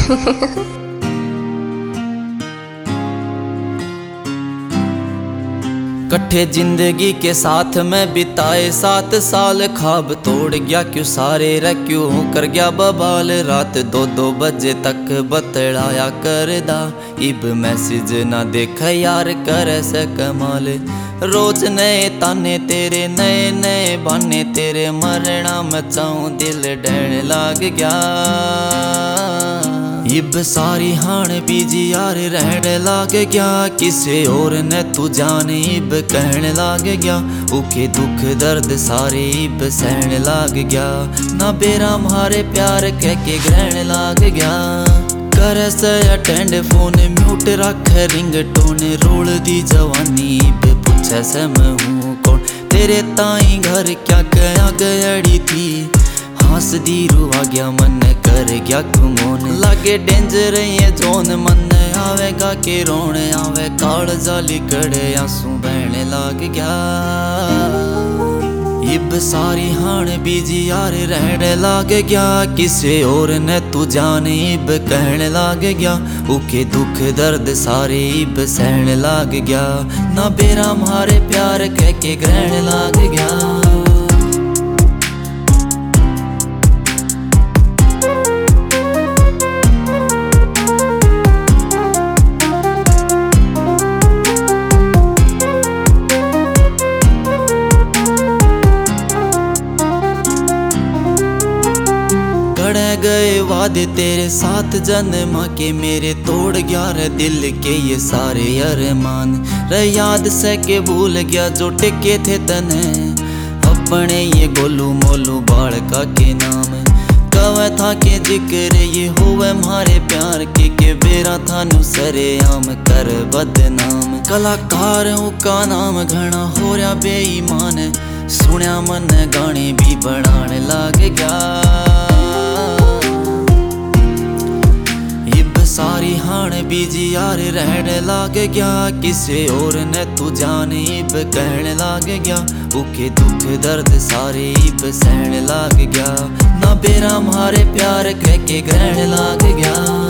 कट्ठे जिंदगी के साथ में बिताए 7 साल, ख्वाब तोड़ गया क्यों सारे रे, क्यों कर गया बबाल। रात 2-2 बजे तक बतलाया करदा, इब मैसेज ना देखा यार करे से कमाल। रोज नए ताने तेरे, नए नए बहाने तेरे, मरना मचाऊं दिल डैन लाग गया। इब सारी हाण बीजी यार रहने लाग गया, किसे और ने तू जाने इब कहने लाग गया। उके दुख दर्द सारे इब सहने लाग गया, ना बेरा मारे प्यार कह के ग्रहण लाग गया। करे से अटेंड फोन म्यूट रख रिंग टोन, रोल दी जवानी इब पूछे से मैं हूँ कौन। तेरे ताई घर क्या गया गयड़ी थी, हंस दी रुआ गया मन कर गया घुमोन। लागे डेंजर ये जोन मन आवेगा के रोने आवे, काल जाली कड़े आंसू बहने लाग गया। इब सारी हाण बीजी यार रहने लाग गया, किसे और ने तू जाने इब कहने लाग गया। उके दुख दर्द सारे इब सहने लाग गया, ना बेरा मारे प्यार कह के ग्रहण लाग गया। गए वादे तेरे साथ जन्म के, मेरे तोड़ गया रे दिल के ये सारे अरमान। रे याद से के भूल गया जो टिके थे तने, अपने ये गोलू मोलू बालका के नाम। कवे था के जिक्र ये हुए मारे प्यार के बेरा थानू सरे आम कर बदनाम। कलाकार का नाम घना हो रहा बेईमान, सुनिया मन गाने भी बनाने लाग गया। सारी हाण बीजी यार रहने लाग गया, किसे और ने तू जाने इब कहने लाग गया। उके दुख दर्द सारे इब सहने लाग गया, ना बेरा मारे प्यार कह के ग्रहण लाग गया।